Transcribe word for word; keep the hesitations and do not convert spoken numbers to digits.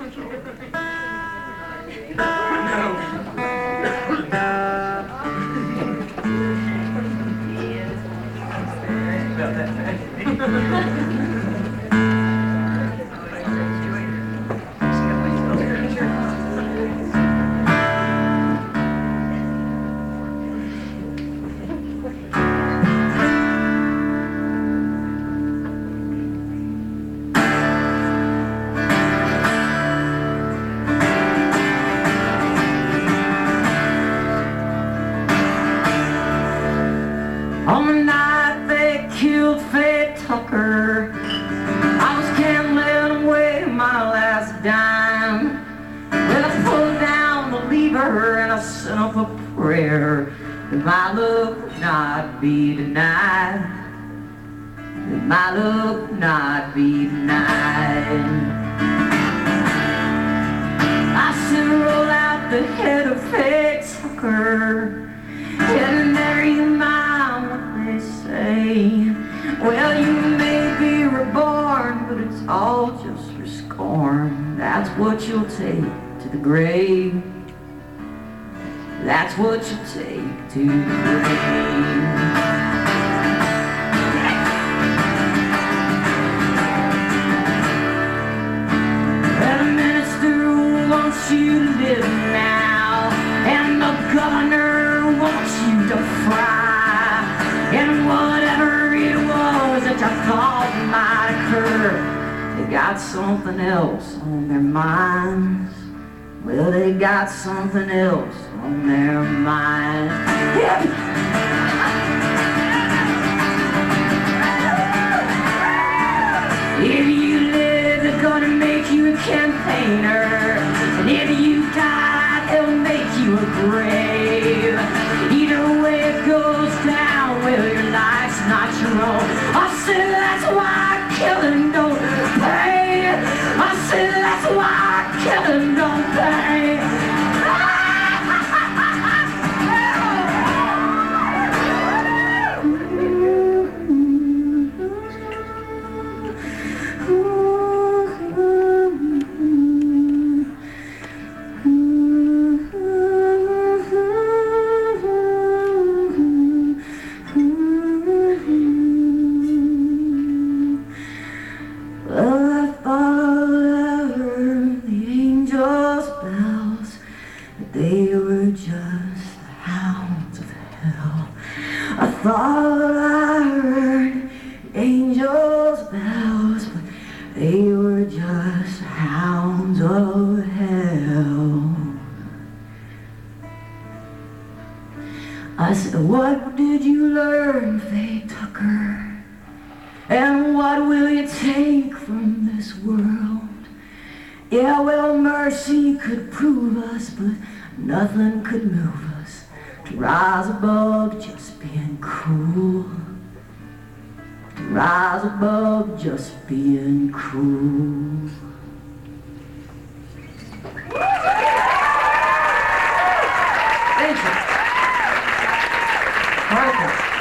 On the night they killed Faye Tucker, I was gambling away my last dime. Well, I pulled down the lever and I sent up a prayer that my luck would not be denied, that my luck would not be denied. I said, roll out the head of Faye Tucker, and there you mind what they say. Well, you may be reborn, but it's all just for scorn. That's what you'll take to the grave. That's what you'll take to the grave. Well, the minister wants you to live now, and the governor wants you to fry, and whatever it was that you thought might occur, they got something else on their minds. Well, they got something else on their minds. Yeah. If you live, they're gonna make you a campaigner, and if you die, they'll make you a grave. Either way it goes down, well, your life's not your own. I said that's why killing don't pay. I said that's why killing don't pay. They were just the hounds of hell. I thought I heard angels' bells, but they were just hounds of hell. I said, what did you learn, Faye Tucker? And what will you take from this world? Yeah, well, mercy could prove us, but nothing could move us to rise above just being cruel, to rise above just being cruel. Thank you. All right,